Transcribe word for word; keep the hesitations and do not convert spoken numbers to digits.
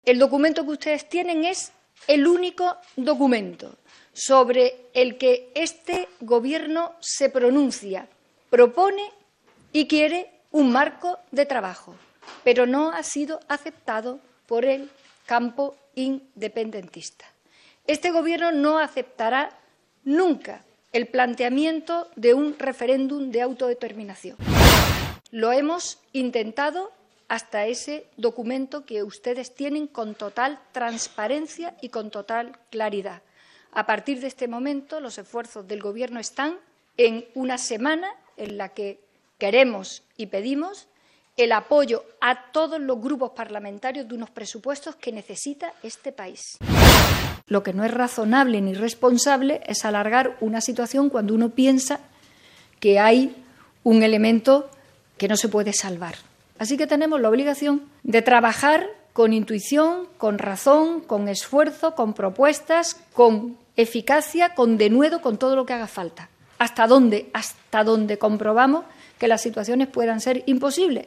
El documento que ustedes tienen es el único documento sobre el que este Gobierno se pronuncia, propone y quiere un marco de trabajo, pero no ha sido aceptado por el campo independentista. Este Gobierno no aceptará nunca el planteamiento de un referéndum de autodeterminación. Lo hemos intentado hasta ese documento que ustedes tienen con total transparencia y con total claridad. A partir de este momento, los esfuerzos del Gobierno están en una semana en la que queremos y pedimos el apoyo a todos los grupos parlamentarios de unos presupuestos que necesita este país. Lo que no es razonable ni responsable es alargar una situación cuando uno piensa que hay un elemento que no se puede salvar. Así que tenemos la obligación de trabajar con intuición, con razón, con esfuerzo, con propuestas, con eficacia, con denuedo, con todo lo que haga falta. ¿Hasta dónde? Hasta donde comprobamos que las situaciones puedan ser imposibles.